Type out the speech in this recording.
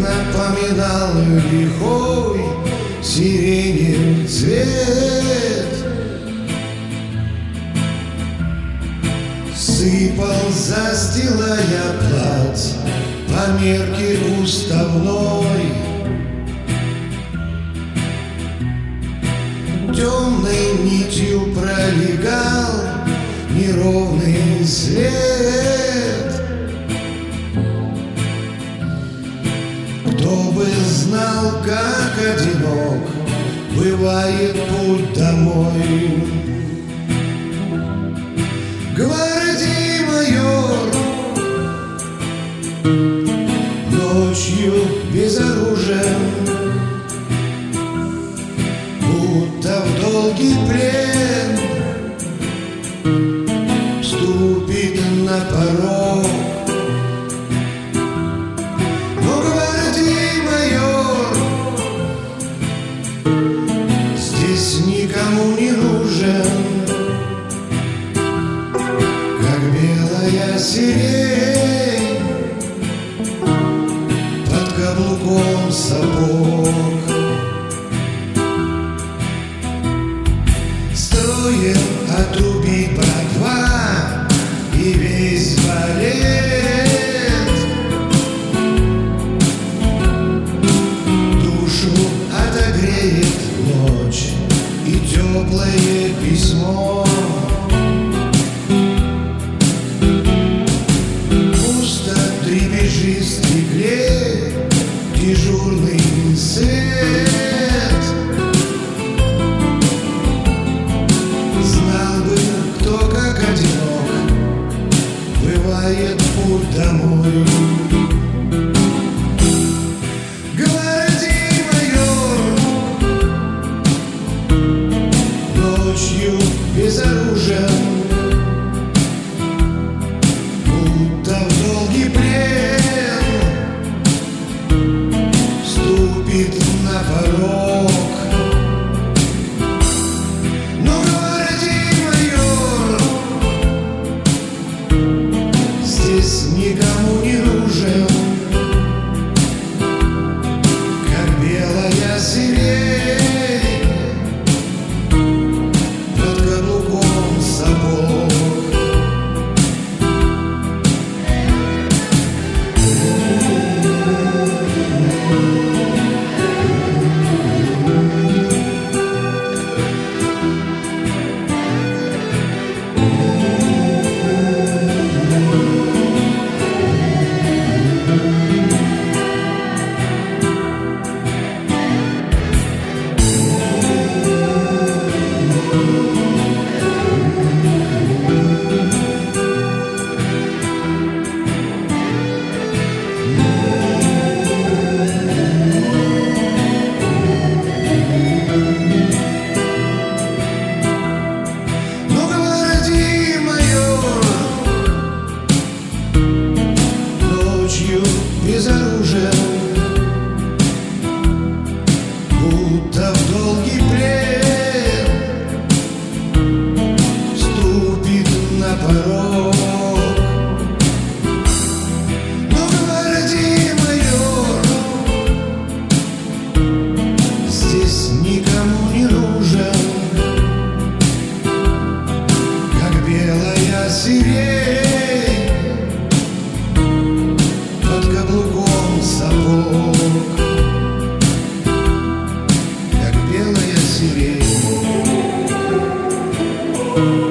напоминал лихой сирени цвет. Сыпал, застилая плац по мерке уставной. Темной нитью пролегал неровный след. Кто бы знал, как одинок бывает путь домой. Гвардии майор ночью без оружия, будто в долгий плен, ступит на порог. Но гвардии майор здесь никому не нужен, как белая сирень под каблуком сапог. Строем отрубить братва и весь балет, душу отогреет ночь и теплое письмо. Пусто дребезжит в стекле дежурный свет. Бывает путь домой. Гвардии майор ночью без оружия, будто в долгий плен, ступит на порог. Никому не нужен, как белая сирень под каблуком сапог. Без оружия, будто в долгий плен, ступит на порог. Но гвардии майор здесь никому не нужен, как белая сирень под каблуком сапог, как белая сирень.